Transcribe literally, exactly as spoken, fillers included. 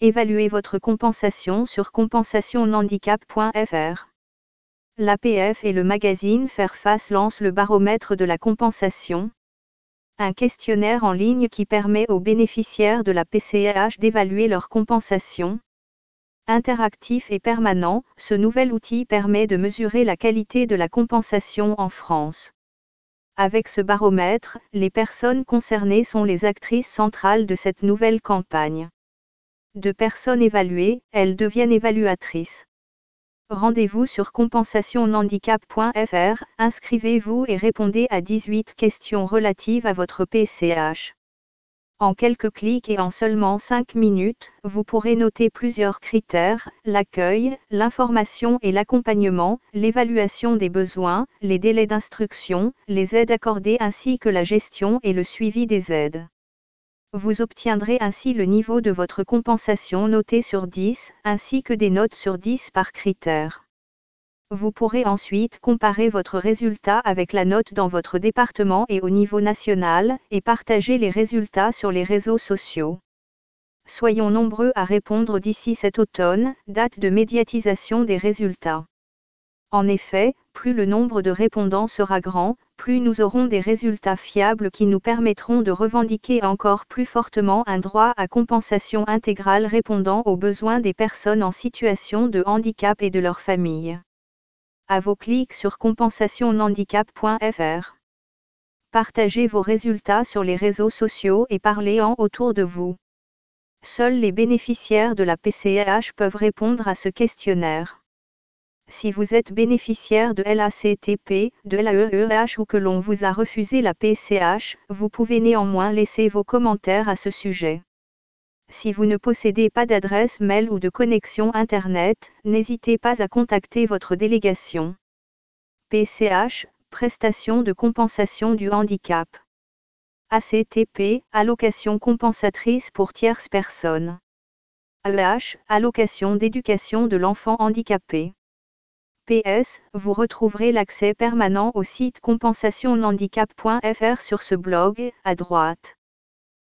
Évaluez votre compensation sur compensation handicap point f r. L'A P F et le magazine Faire Face lancent le baromètre de la compensation, un questionnaire en ligne qui permet aux bénéficiaires de la P C H d'évaluer leur compensation. Interactif et permanent, ce nouvel outil permet de mesurer la qualité de la compensation en France. Avec ce baromètre, les personnes concernées sont les actrices centrales de cette nouvelle campagne. De personnes évaluées, elles deviennent évaluatrices. Rendez-vous sur compensation handicap point f r, inscrivez-vous et répondez à dix-huit questions relatives à votre P C H. En quelques clics et en seulement cinq minutes, vous pourrez noter plusieurs critères: l'accueil, l'information et l'accompagnement, l'évaluation des besoins, les délais d'instruction, les aides accordées ainsi que la gestion et le suivi des aides. Vous obtiendrez ainsi le niveau de votre compensation noté sur dix, ainsi que des notes sur dix par critère. Vous pourrez ensuite comparer votre résultat avec la note dans votre département et au niveau national, et partager les résultats sur les réseaux sociaux. Soyons nombreux à répondre d'ici cet automne, date de médiatisation des résultats. En effet, plus le nombre de répondants sera grand, plus nous aurons des résultats fiables qui nous permettront de revendiquer encore plus fortement un droit à compensation intégrale répondant aux besoins des personnes en situation de handicap et de leurs familles. À vos clics sur compensation handicap point f r. Partagez vos résultats sur les réseaux sociaux et parlez-en autour de vous. Seuls les bénéficiaires de la P C H peuvent répondre à ce questionnaire. Si vous êtes bénéficiaire de l'A C T P, de l'A E E H ou que l'on vous a refusé la P C H, vous pouvez néanmoins laisser vos commentaires à ce sujet. Si vous ne possédez pas d'adresse mail ou de connexion Internet, n'hésitez pas à contacter votre délégation. P C H, prestation de compensation du handicap. A C T P, allocation compensatrice pour tierces personnes. A E H, allocation d'éducation de l'enfant handicapé. P S, vous retrouverez l'accès permanent au site compensation handicap point f r sur ce blog, à droite.